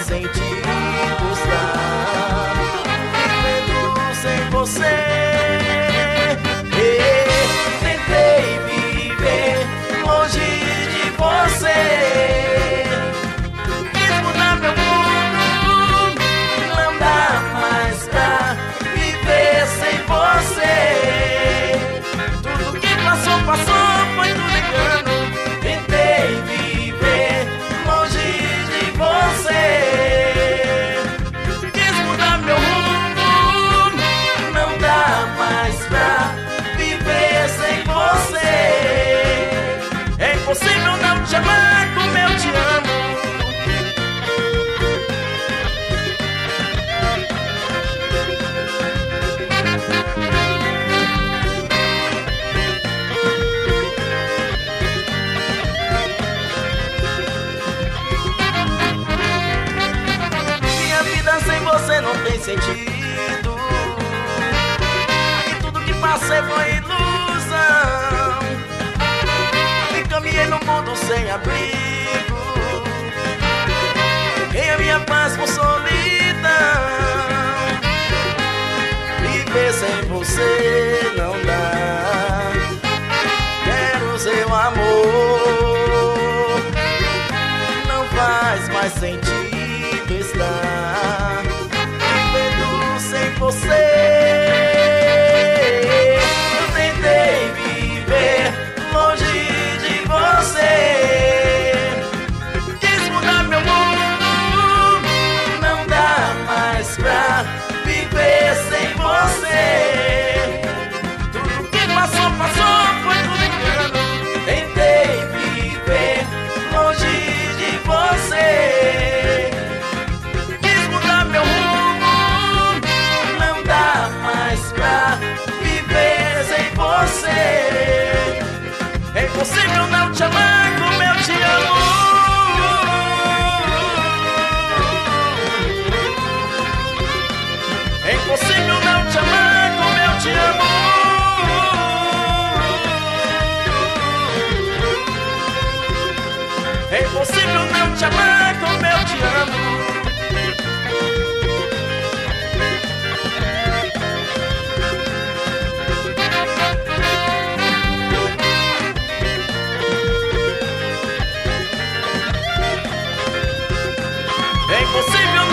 sentido estar vivendo sem você. Tentei viver longe de você, quis mudar meu mundo, não dá mais pra viver sem você. Tudo que passou, passou, foi tudo engano. Tentei viver longe de você, quis mudar meu mundo, não dá mais pra viver sem você. É impossível não te amar como eu te amo. Minha vida sem você não tem sentido, e tudo que passei foi ilusão. E caminhei no mundo sem abrigo, fiquei a minha paz por solidão. Viver sem você não dá, quero seu amor, não faz mais sentido estar vivendo sem você. Eu tentei viver longe de você, quis mudar meu mundo, não dá mais pra viver sem você. Tudo que passou, passou, foi tudo engano. Tentei viver longe de você, quis mudar meu rumo, não dá mais pra viver sem você. É impossível não te amar como eu te amo. É impossível não te amar como eu te amo. É impossível não te amar como eu te amo. É impossível